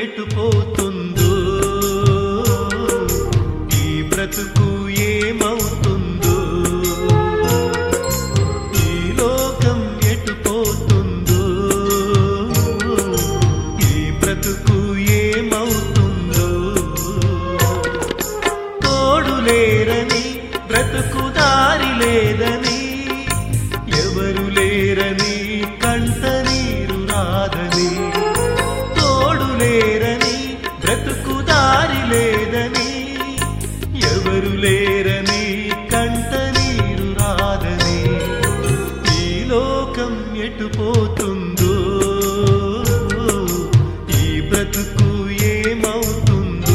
ఎటుపోతుందో ఈ బ్రతుకు ఏమవుతుందో ఈ లోకం ఎటుపోతుందో ఈ బ్రతుకు ఏమవుతుందో తోడు లేరని బ్రతుకు దారి లేదని ఎవరు లేరని కంట నీరు రాదని తోడు లేరని బ్రతుకు దారి లేదని ఎవరు లేరని కంట నీరు రాదని ఈ లోకం ఎటుపోతుందో ఈ బ్రతుకు ఏమవుతుందో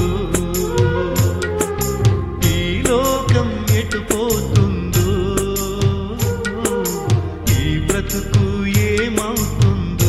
ఈ లోకం ఎటుపోతుందో ఈ బ్రతుకు ఏమవుతుందో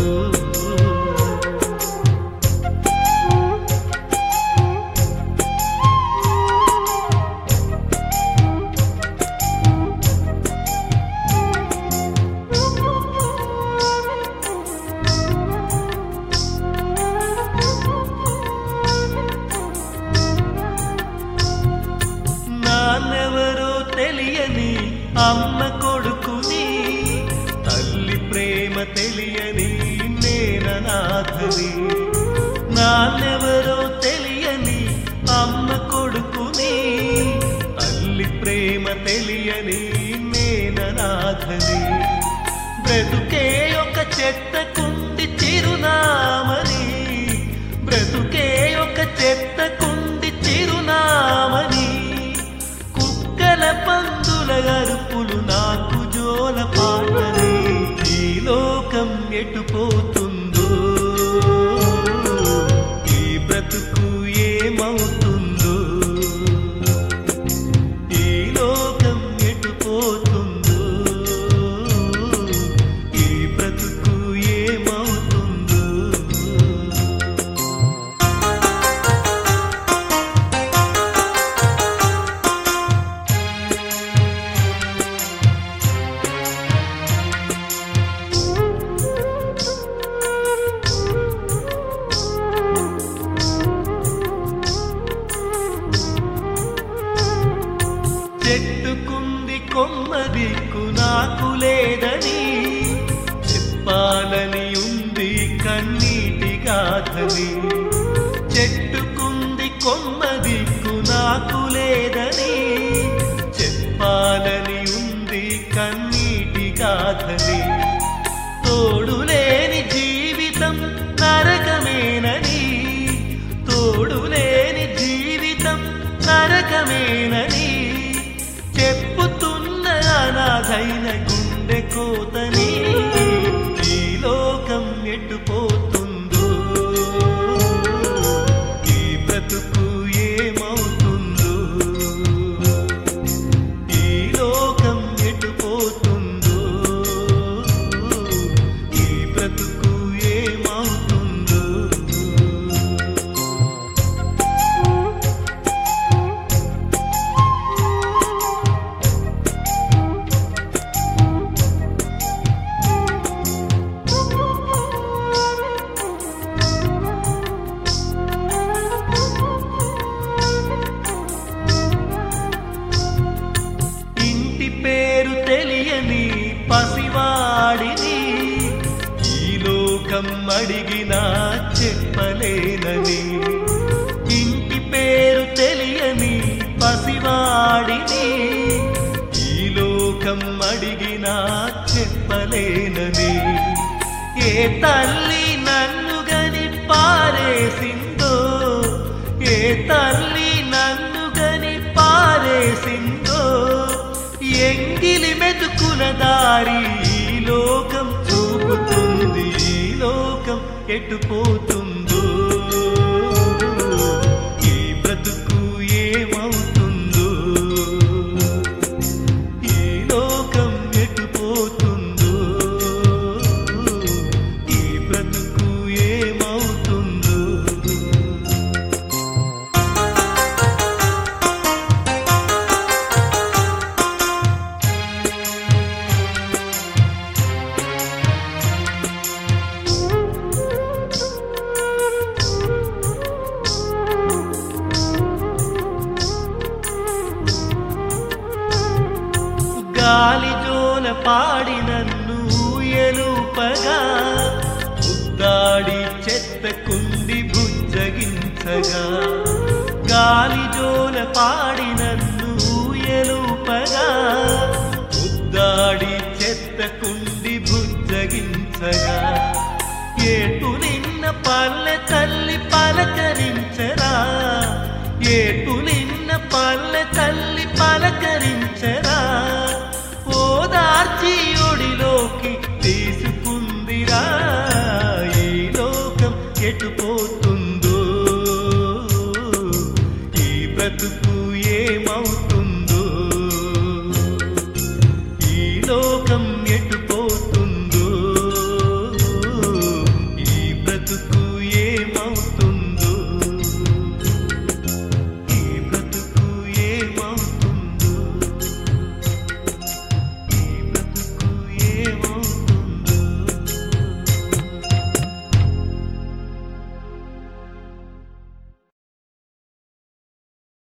నాన్నెవరో తెలియని అమ్మ కొడుకుని తల్లి ప్రేమ తెలియని నేననాథని నాన్నెవరో తెలియని అమ్మ కొడుకుని తల్లి ప్రేమ తెలియని నేననాథని బ్రతుకే ఒక చెత్తకుండి చిరునామని బ్రతుకే ఒక చెత్తకుండి చిరునామని కుక్కల పందుల అరుపులు నాకు జోల పాటని ఈ లోకం ఎటుపోతుందో ఈ బ్రతుకు ఏమవుతుందో ఈ లోకం ఎటుపోతుందో ఈ బ్రతుకు ఏమవుతుందో చెట్టుకుంది కొమ్మ దిక్కు నాకు లేదని చెప్పాలని ఉంది కన్నీటి గాథని చెట్టుకుంది కొమ్మ దిక్కు నాకు లేదని చెప్పాలని ఉంది కన్నీటి గాథని తోడులేని జీవితం నరకమేనని తోడులేని జీవితం నరకమేనని చెప్పుతున్న అనాథైన గుండె కోతని ఈ లోకం ఎటుపోతుందో ఈ బ్రతుకు ఏమవుతుందో ఈ లోకం ఎటుపోతుందో ఈ బ్రతుకు ఏమవుతుందో ఇంటి పేరు తెలియని పసివాడిని ఈ లోకం అడిగినా చెప్పలేనని ఇంటి పేరు తెలియని పసివాడిని ఈ లోకం అడిగినా చెప్పలేనని ఏ తల్లి నన్ను గని పారేసిందో ఏ తల్లి నన్ను గని పారేసిందో ఎంగిలి మెతుకుల దారి ఈ లోకం చూపుతుంది ఈ లోకం ఎటుపోతుందో ఈ బ్రతుకు ఏమవుతుందో ఈ లోకం ఎటుపోతుందో ఈ బ్రతుకు ఏమవుతుందో పాడి నన్ను ఊయలూపగా ముద్దాడి చెత్త కుండి బుజ్జగించగా గాలిజోల పాడి నన్ను ఊయలూపగా ముద్దాడి చెత్త కుండి బుజ్జగించగా ఏటు నిన్న పల్లె తల్లి పలకరించరా ఏటు నిన్న పల్లె తల్లి